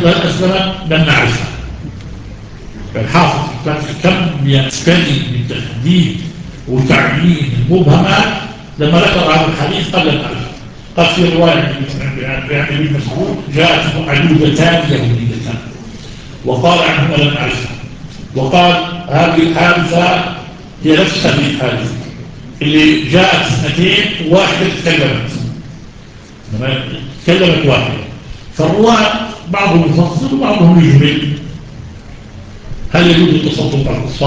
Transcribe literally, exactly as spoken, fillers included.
هل أسلمت لم نعرفها. الحافظ كان كم يعتني بالتحديد وتعيين المبهمات لما ذكر هذا الحديث قال لم نعرفها. قال في رواية عن ابن مسعود جاءت عجوزتان يهوديتان وقال عنهما لم نعرفها. وقال هذه الحادثة هي نفس هذه الحادثة اللي جاءت اثنتين واحدة تكلمت تكلمت واحدة. فالرواة بعضهم يفصل وبعضهم يجمل. هل يجوز التصدق على الكفار